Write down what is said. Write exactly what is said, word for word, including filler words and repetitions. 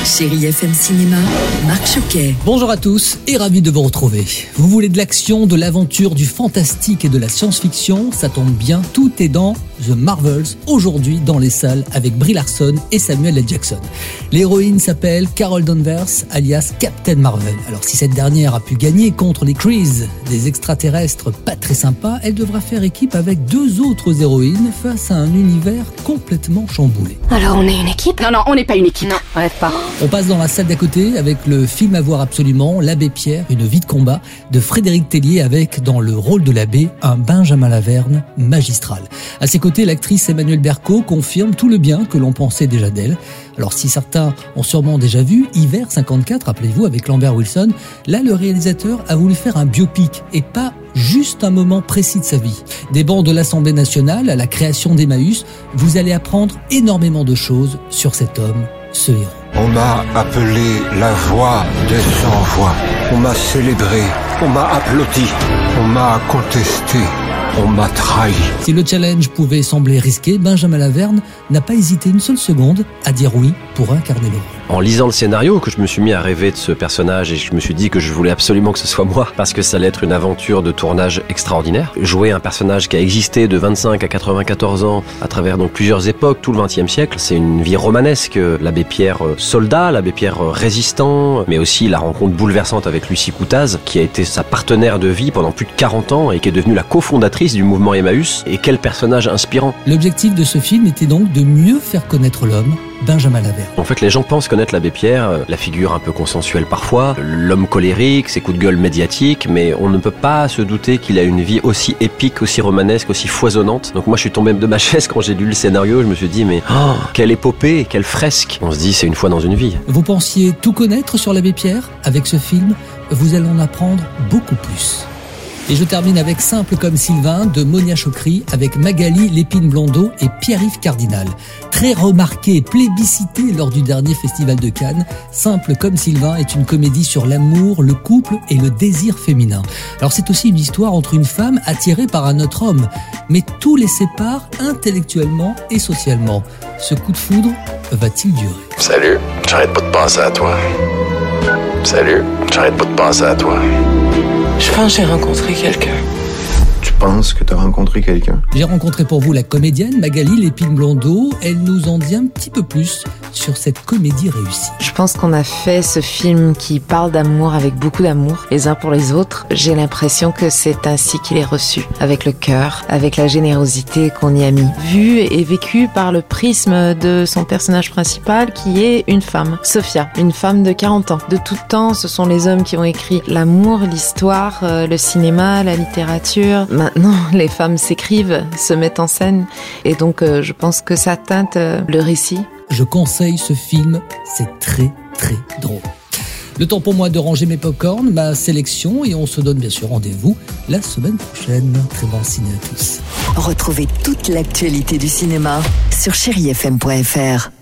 Chérie F M Cinéma, Marc Choquet. Bonjour à tous et ravi de vous retrouver. Vous voulez de l'action, de l'aventure, du fantastique et de la science-fiction? Ça tombe bien, tout est dans The Marvels, aujourd'hui dans les salles avec Brie Larson et Samuel L. Jackson. L'héroïne s'appelle Carol Danvers, alias Captain Marvel. Alors si cette dernière a pu gagner contre les Krees, des extraterrestres pas très sympas, elle devra faire équipe avec deux autres héroïnes face à un univers complètement chamboulé. Alors on est une équipe? Non, non, on n'est pas une équipe. Non, arrête pas. On passe dans la salle d'à côté avec le film à voir absolument, L'Abbé Pierre, une vie de combat de Frédéric Tellier avec, dans le rôle de l'abbé, un Benjamin Laverne magistral. À ses côté, l'actrice Emmanuelle Berco confirme tout le bien que l'on pensait déjà d'elle. Alors si certains ont sûrement déjà vu Hiver cinquante-quatre, rappelez-vous, avec Lambert Wilson, là le réalisateur a voulu faire un biopic et pas juste un moment précis de sa vie. Des bancs de l'Assemblée nationale à la création d'Emmaüs, vous allez apprendre énormément de choses sur cet homme, ce héros. On m'a appelé la voix des sans-voix. On m'a célébré, on m'a applaudi, on m'a contesté, on m'a trahi. Si le challenge pouvait sembler risqué, Benjamin Laverne n'a pas hésité une seule seconde à dire oui pour incarner le rôle. En lisant le scénario, que je me suis mis à rêver de ce personnage et je me suis dit que je voulais absolument que ce soit moi parce que ça allait être une aventure de tournage extraordinaire. Jouer un personnage qui a existé de vingt-cinq à quatre-vingt-quatorze ans à travers donc plusieurs époques, tout le vingtième siècle, c'est une vie romanesque. L'abbé Pierre soldat, l'abbé Pierre résistant, mais aussi la rencontre bouleversante avec Lucie Coutaz qui a été sa partenaire de vie pendant plus de quarante ans et qui est devenue la cofondatrice du mouvement Emmaüs. Et quel personnage inspirant. L'objectif de ce film était donc de mieux faire connaître l'homme, Benjamin Laverne. En fait, les gens pensent connaître l'abbé Pierre, la figure un peu consensuelle parfois, l'homme colérique, ses coups de gueule médiatiques, mais on ne peut pas se douter qu'il a une vie aussi épique, aussi romanesque, aussi foisonnante. Donc moi, je suis tombé de ma chaise quand j'ai lu le scénario, je me suis dit, mais oh, quelle épopée, quelle fresque. On se dit, c'est une fois dans une vie. Vous pensiez tout connaître sur l'abbé Pierre? Avec ce film, vous allez en apprendre beaucoup plus. Et je termine avec Simple comme Sylvain de Monia Chokri avec Magali Lépine-Blondeau et Pierre-Yves Cardinal. Très remarqué, plébiscité lors du dernier festival de Cannes, Simple comme Sylvain est une comédie sur l'amour, le couple et le désir féminin. Alors c'est aussi une histoire entre une femme attirée par un autre homme, mais tout les sépare intellectuellement et socialement. Ce coup de foudre va-t-il durer? Salut, j'arrête pas de penser à toi. Salut, j'arrête pas de penser à toi. Je pense que j'ai rencontré quelqu'un. Tu penses que t'as rencontré quelqu'un? J'ai rencontré pour vous la comédienne Magali Lépine-Blondeau. Elle nous en dit un petit peu plus sur cette comédie réussie. Je pense qu'on a fait ce film qui parle d'amour avec beaucoup d'amour, les uns pour les autres. J'ai l'impression que c'est ainsi qu'il est reçu, avec le cœur, avec la générosité qu'on y a mis. Vu et vécu par le prisme de son personnage principal qui est une femme, Sophia, une femme de quarante ans. De tout temps, ce sont les hommes qui ont écrit l'amour, l'histoire, euh, le cinéma, la littérature. Maintenant, les femmes s'écrivent, se mettent en scène et donc euh, je pense que ça teinte euh, le récit. Je conseille ce film, c'est très très drôle. Le temps pour moi de ranger mes popcorns, ma sélection et on se donne bien sûr rendez-vous la semaine prochaine. Très bon ciné à tous. Retrouvez toute l'actualité du cinéma sur chéri f m point f r.